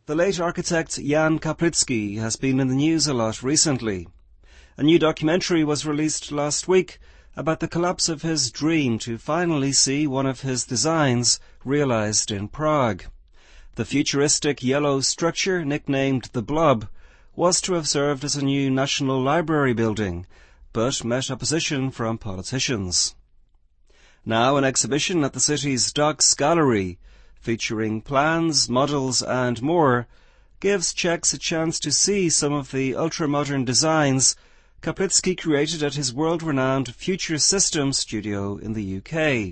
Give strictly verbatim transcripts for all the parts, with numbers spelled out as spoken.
The late architect Jan Kaplický has been in the news a lot recently. A new documentary was released last week about the collapse of his dream to finally see one of his designs realized in Prague. The futuristic yellow structure, nicknamed the Blob, was to have served as a new National Library building, but met opposition from politicians. Now an exhibition at the city's Docks Gallery, featuring plans, models and more, gives Czechs a chance to see some of the ultra-modern designs Kaplický created at his world-renowned Future Systems studio in the U K.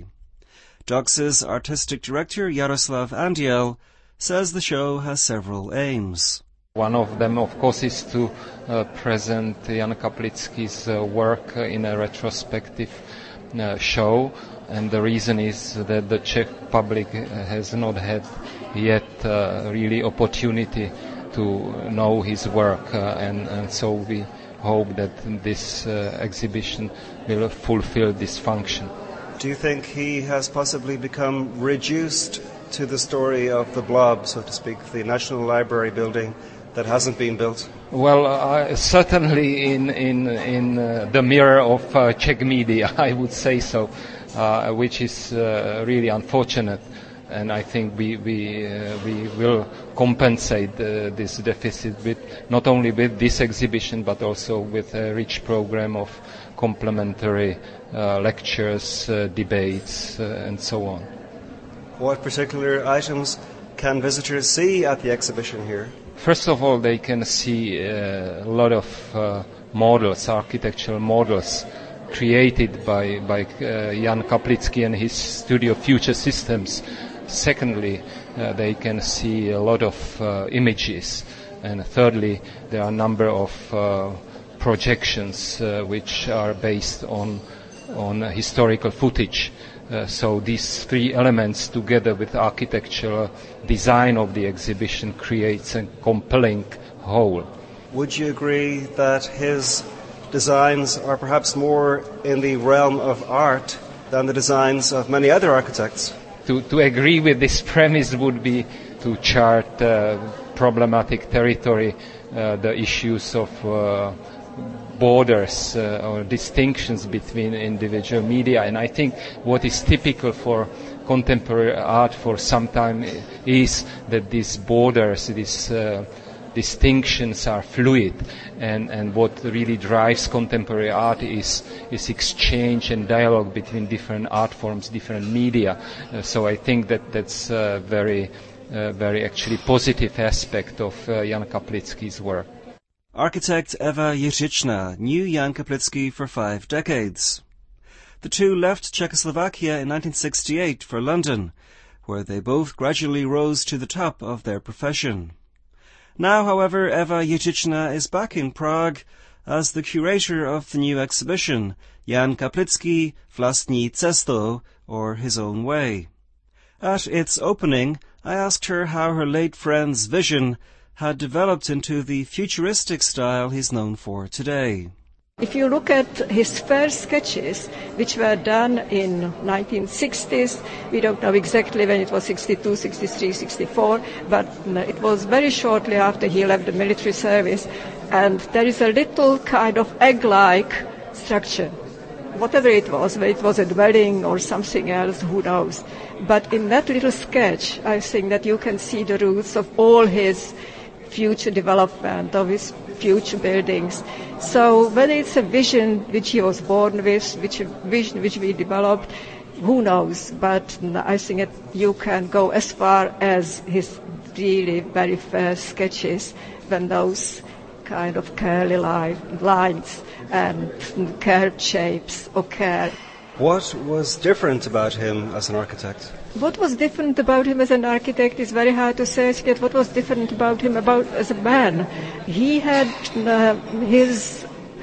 Docks' artistic director Jaroslav Andiel says the show has several aims. One of them, of course, is to uh, present Jan Kaplický's uh, work uh, in a retrospective uh, show, and the reason is that the Czech public has not had yet uh, really opportunity to know his work, uh, and, and so we hope that this uh, exhibition will fulfill this function. Do you think he has possibly become reduced to the story of the Blob, so to speak, the National Library building that hasn't been built? Well, uh, certainly in in in uh, the mirror of uh, Czech media, I would say so, uh, which is uh, really unfortunate. And I think we we uh, we will compensate uh, this deficit with not only with this exhibition but also with a rich program of complementary uh, lectures, uh, debates, uh, and so on. What particular items can visitors see at the exhibition here? First of all, they can see uh, a lot of uh, models, architectural models, created by by uh, Jan Kaplický and his studio Future Systems. Secondly, uh, they can see a lot of uh, images, and thirdly, there are a number of uh, projections uh, which are based on on uh, historical footage. Uh, so these three elements, together with the architectural design of the exhibition, creates a compelling whole. Would you agree that his designs are perhaps more in the realm of art than the designs of many other architects? To, to agree with this premise would be to chart uh, problematic territory, uh, the issues of uh, borders uh, or distinctions between individual media. And I think what is typical for contemporary art for some time is that these borders, these uh, distinctions are fluid, and, and what really drives contemporary art is is exchange and dialogue between different art forms, different media. Uh, so I think that that's a very, uh, very actually positive aspect of uh, Jan Kaplický's work. Architect Eva Jiřičná knew Jan Kaplický for five decades. The two left Czechoslovakia in nineteen sixty-eight for London, where they both gradually rose to the top of their profession. Now, however, Eva Jiřičná is back in Prague as the curator of the new exhibition, Jan Kaplický Vlastní cestou, or His Own Way. At its opening, I asked her how her late friend's vision had developed into the futuristic style he's known for today. If you look at his first sketches, which were done in nineteen sixties, we don't know exactly when it was, sixty-two, sixty-three, sixty-four, but it was very shortly after he left the military service, and there is a little kind of egg-like structure. Whatever it was, whether it was a dwelling or something else, who knows. But in that little sketch, I think that you can see the roots of all his future development, of his future buildings. So whether it's a vision which he was born with, which a vision which we developed, who knows? But I think that you can go as far as his really very first sketches, when those kind of curly line, lines and curved shapes occur. What was different about him as an architect? What was different about him as an architect is very hard to say. Yet what was different about him about as a man? He had uh, his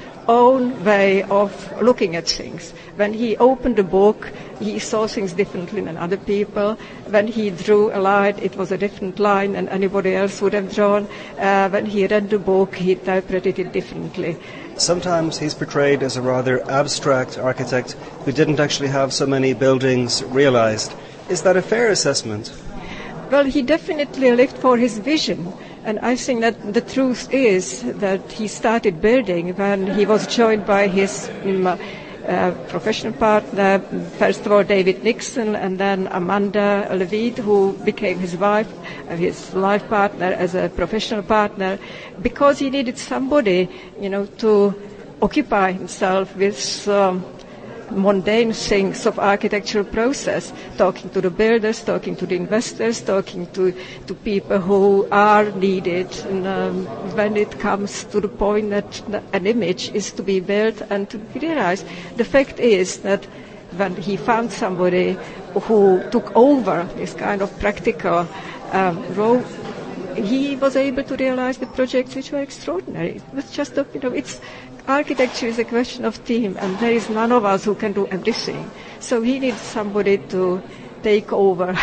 own way of looking at things. When he opened a book, he saw things differently than other people. When he drew a line, it was a different line than anybody else would have drawn. Uh, when he read the book, he interpreted it differently. Sometimes he's portrayed as a rather abstract architect who didn't actually have so many buildings realized. Is that a fair assessment? Well, he definitely lived for his vision. And I think that the truth is that he started building when he was joined by his um, uh, professional partner, first of all David Nixon, and then Amanda Levitt, who became his wife, uh, his life partner as a professional partner, because he needed somebody, you know, to occupy himself with um, mundane things of architectural process, talking to the builders, talking to the investors, talking to, to people who are needed and, um, when it comes to the point that an image is to be built and to be realized. The fact is that when he found somebody who took over this kind of practical um, role, he was able to realize the projects which were extraordinary. It was just, a, you know, it's architecture is a question of team, and there is none of us who can do everything. So he needs somebody to take over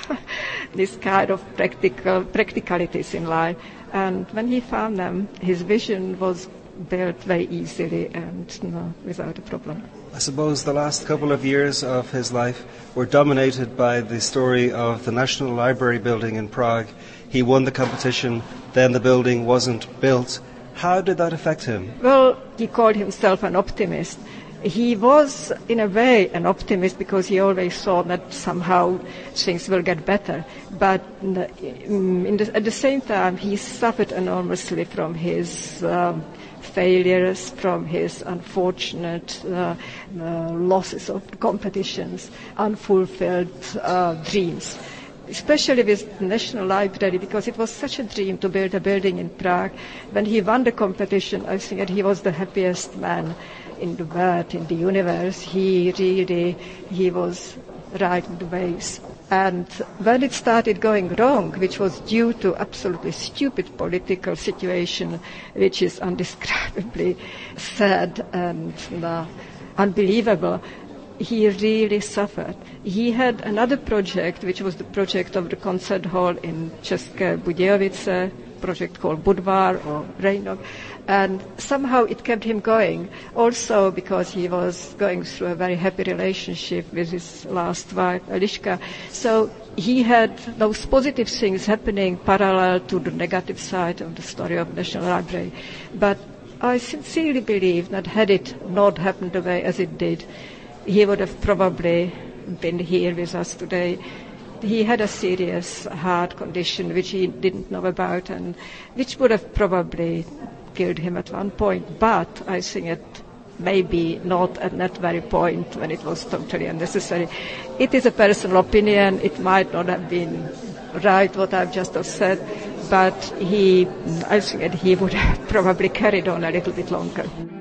this kind of practical practicalities in life. And when he found them, his vision was built very easily and you know, without a problem. I suppose the last couple of years of his life were dominated by the story of the National Library building in Prague. He won the competition, then the building wasn't built. How did that affect him? Well, he called himself an optimist. He was, in a way, an optimist because he always thought that somehow things will get better. But in the, at the same time, he suffered enormously from his um, failures, from his unfortunate uh, uh, losses of competitions, unfulfilled uh, dreams. Especially with the National Library, because it was such a dream to build a building in Prague. When he won the competition, I think that he was the happiest man in the world, in the universe. He really, he was right in the ways. And when it started going wrong, which was due to absolutely stupid political situation, which is undescribably sad and uh, unbelievable, he really suffered. He had another project, which was the project of the concert hall in České Budějovice, project called Budvar or Rejnok, and somehow it kept him going. Also because he was going through a very happy relationship with his last wife, Eliška. So he had those positive things happening parallel to the negative side of the story of National Library. But I sincerely believe that had it not happened the way as it did, he would have probably been here with us today. He had a serious heart condition which he didn't know about and which would have probably killed him at one point. But I think it maybe not at that very point when it was totally unnecessary. It is a personal opinion. It might not have been right what I've just said, but he, I think that he would have probably carried on a little bit longer.